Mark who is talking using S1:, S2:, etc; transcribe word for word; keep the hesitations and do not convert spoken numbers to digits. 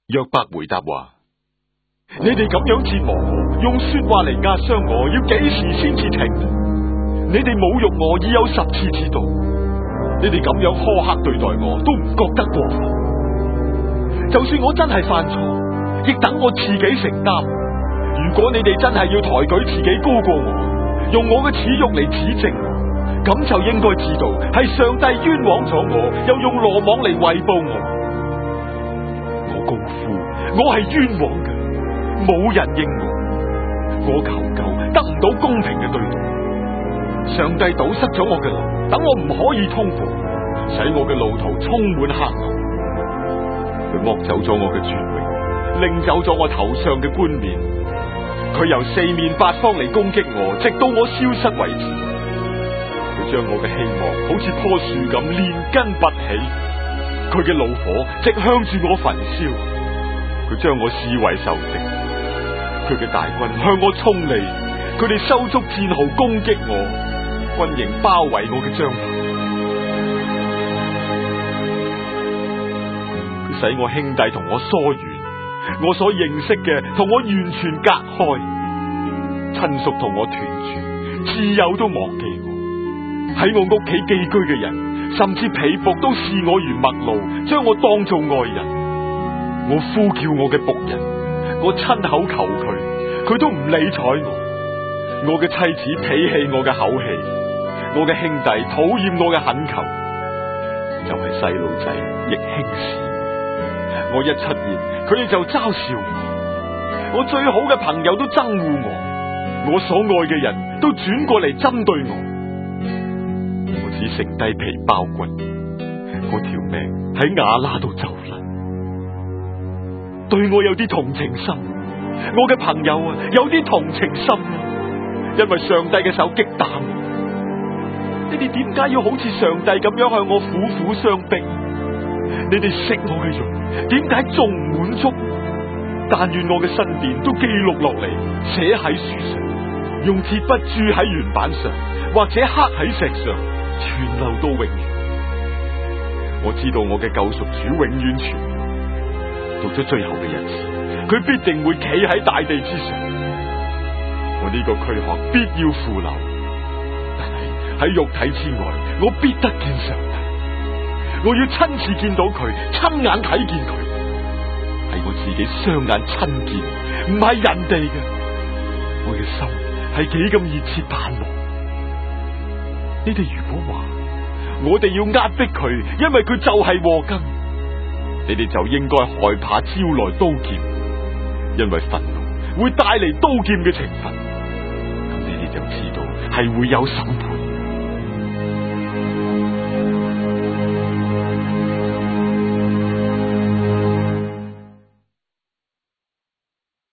S1: 約伯回答話：你哋咁樣折磨我，用說話嚟壓傷我，要幾時先至停？你哋侮辱我已有十次之多，你哋咁樣苛刻對待我，都唔覺得過分。就算我真係犯錯，亦等我自己承擔。如果你哋真係要抬舉自己高過我，用我嘅恥辱嚟指證我，咁就應該知道係上帝冤枉咗我，又用羅網嚟圍捕我。我高呼，我係冤枉嘅，冇人應我，我求救得唔到公平嘅對待。上帝堵塞咗我嘅路，等我唔可以通過，使我嘅路途充滿黑暗。佢剝走咗我嘅尊榮，拎走咗我頭上嘅冠冕。佢由四面八方嚟攻擊我，直到我消失為止。佢將我嘅希望好似棵樹咁連根拔起，佢嘅怒火直向住我焚燒。佢將我視為仇敵，佢嘅大軍向我衝嚟，佢哋收足戰壕攻擊我，軍營包圍我嘅帳篷。佢使我兄弟同我疏遠，我所認識嘅同我完全隔開，親屬同我斷絕，摯友都忘記我。喺我屋企寄居嘅人，甚至婢僕都視我如陌路，將我當做外人。我呼叫我嘅僕人，我親口求佢，佢都唔理睬我。我嘅妻子鄙棄我嘅口氣，我嘅兄弟討厭我嘅懇求，就係細路仔亦輕視我。我一出現，佢哋就嘲笑我。我最好嘅朋友都憎惡我，我所愛嘅人都轉過嚟針對我。我只剩低皮包骨，我條命喺瓦拉度走甩。對我有啲同情心，我嘅朋友啊，有啲同情心啊，因為上帝嘅手擊打我。你哋點解要好似上帝咁樣向我苦苦相逼？你哋食我嘅肉，點解仲唔滿足？但願我嘅申辯都記錄落嚟，寫喺書上，用鐵筆鑄喺原版上，或者刻喺石上，傳流到永遠。我知道我嘅救贖主永遠存在。到咗最後嘅日子，佢必定會企喺大地之上。我呢個軀殼必要腐朽，但係喺肉體之外，我必得見上帝。我要親自見到佢，親眼睇見佢，係我自己雙眼親見，唔係人哋嘅。我嘅心係幾咁熱切盼望。你哋如果話我哋要壓迫佢，因為佢就係禍根，你哋就應該害怕招來刀劍，因為憤怒會帶嚟刀劍嘅懲罰。咁你哋就知道係會有審判。